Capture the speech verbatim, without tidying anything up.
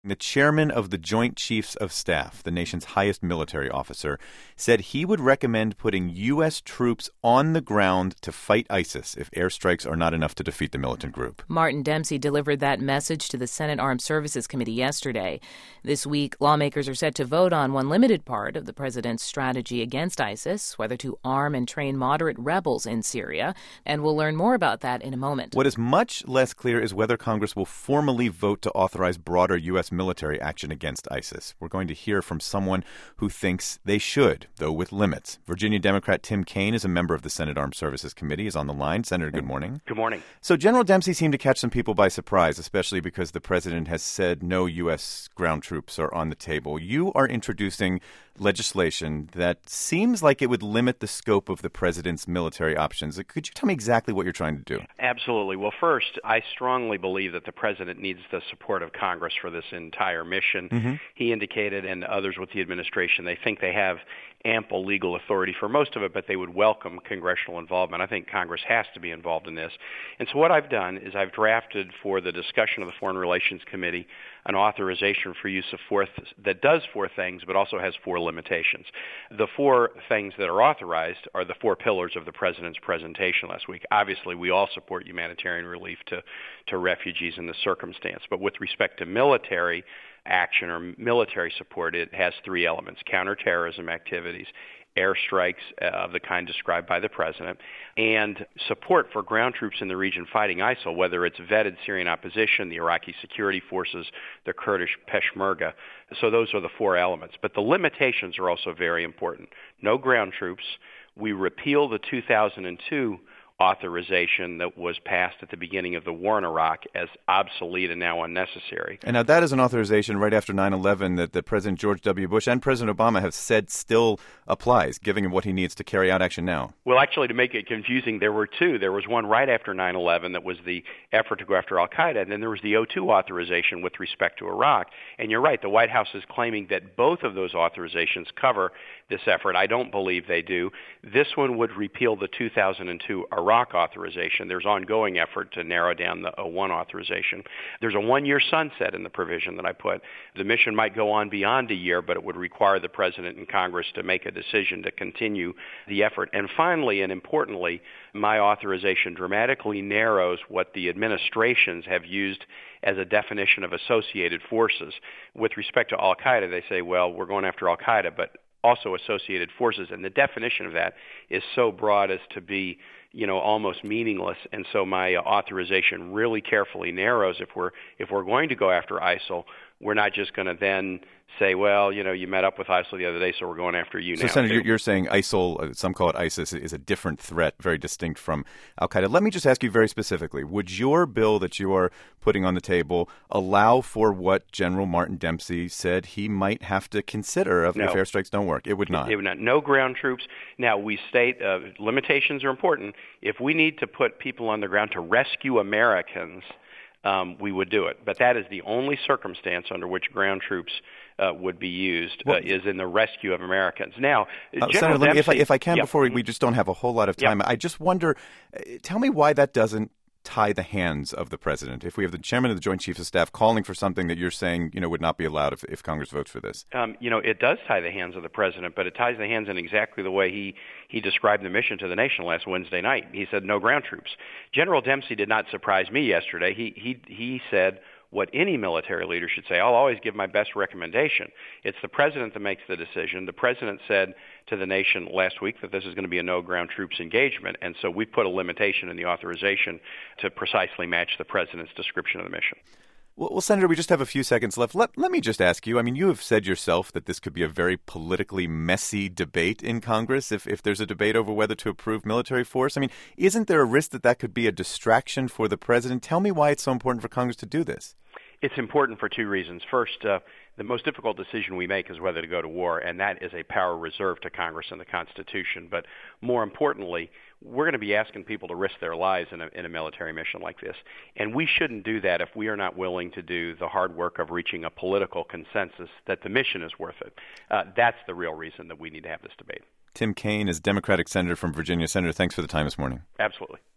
The chairman of the Joint Chiefs of Staff, the nation's highest military officer, said he would recommend putting U S troops on the ground to fight ISIS if airstrikes are not enough to defeat the militant group. Martin Dempsey delivered that message to the Senate Armed Services Committee yesterday. This week, lawmakers are set to vote on one limited part of the president's strategy against ISIS, whether to arm and train moderate rebels in Syria, and we'll learn more about that in a moment. What is much less clear is whether Congress will formally vote to authorize broader U S military action against ISIS. We're going to hear from someone who thinks they should, though with limits. Virginia Democrat Tim Kaine is a member of the Senate Armed Services Committee, is on the line. Senator, good morning. Good morning. So General Dempsey seemed to catch some people by surprise, especially because the president has said no U S ground troops are on the table. You are introducing legislation that seems like it would limit the scope of the president's military options. Could you tell me exactly what you're trying to do? Absolutely. Well, first, I strongly believe that the president needs the support of Congress for this entire mission. Mm-hmm. He indicated, and others with the administration, they think they have ample legal authority for most of it, but they would welcome congressional involvement. I think Congress has to be involved in this. And so what I've done is I've drafted for the discussion of the Foreign Relations Committee an authorization for use of four th- that does four things, but also has four limitations. The four things that are authorized are the four pillars of the president's presentation last week. Obviously, we all support humanitarian relief to, to refugees in this circumstance. But with respect to military action or military support, it has three elements: counterterrorism activities, airstrikes uh, of the kind described by the president, and support for ground troops in the region fighting ISIL, whether it's vetted Syrian opposition, the Iraqi security forces, the Kurdish Peshmerga. So those are the four elements. But the limitations are also very important. No ground troops. We repeal the two thousand two authorization that was passed at the beginning of the war in Iraq as obsolete and now unnecessary. And now that is an authorization right after nine eleven that, that President George W. Bush and President Obama have said still applies, giving him what he needs to carry out action now. Well, actually, to make it confusing, there were two. There was one right after nine eleven that was the effort to go after al-Qaeda, and then there was the oh two authorization with respect to Iraq. And you're right, the White House is claiming that both of those authorizations cover this effort. I don't believe they do. This one would repeal the two thousand two Iraq Iraq authorization. There's ongoing effort to narrow down the oh one authorization. There's a one-year sunset in the provision that I put. The mission might go on beyond a year, but it would require the president and Congress to make a decision to continue the effort. And finally, and importantly, my authorization dramatically narrows what the administrations have used as a definition of associated forces. With respect to al-Qaeda, they say, well, we're going after al-Qaeda, but also associated forces. And the definition of that is so broad as to be, you know, almost meaningless. And so my authorization really carefully narrows if we're if we're going to go after ISIL, we're not just going to then say, well, you know, you met up with ISIL the other day, so we're going after you so, now. So, Senator, you're saying ISIL, some call it ISIS, is a different threat, very distinct from al-Qaeda. Let me just ask you very specifically, would your bill that you are putting on the table allow for what General Martin Dempsey said he might have to consider if, no. if airstrikes don't work? It would not. It would not. No ground troops. Now, we state uh, limitations are important. If we need to put people on the ground to rescue Americans, Um, we would do it. But that is the only circumstance under which ground troops uh, would be used, uh, is in the rescue of Americans. Now, uh, Senator, let me, if, I, if I can, yeah. before we, we just don't have a whole lot of time, yeah. I just wonder, uh, tell me why that doesn't tie the hands of the president. If we have the chairman of the Joint Chiefs of Staff calling for something that you're saying, you know, would not be allowed if, if Congress votes for this. Um, you know, it does tie the hands of the president, but it ties the hands in exactly the way he, he described the mission to the nation last Wednesday night. He said no ground troops. General Dempsey did not surprise me yesterday. He, he, he said what any military leader should say: I'll always give my best recommendation. It's the president that makes the decision. The president said to the nation last week that this is going to be a no ground troops engagement, and so we put a limitation in the authorization to precisely match the president's description of the mission. Well, well, Senator, we just have a few seconds left. Let, let me just ask you, I mean, you have said yourself that this could be a very politically messy debate in Congress if, if there's a debate over whether to approve military force. I mean, isn't there a risk that that could be a distraction for the president? Tell me why it's so important for Congress to do this. It's important for two reasons. First, uh, the most difficult decision we make is whether to go to war, and that is a power reserved to Congress in the Constitution. But more importantly, we're going to be asking people to risk their lives in a, in a military mission like this. And we shouldn't do that if we are not willing to do the hard work of reaching a political consensus that the mission is worth it. Uh, that's the real reason that we need to have this debate. Tim Kaine is Democratic Senator from Virginia. Senator, thanks for the time this morning. Absolutely.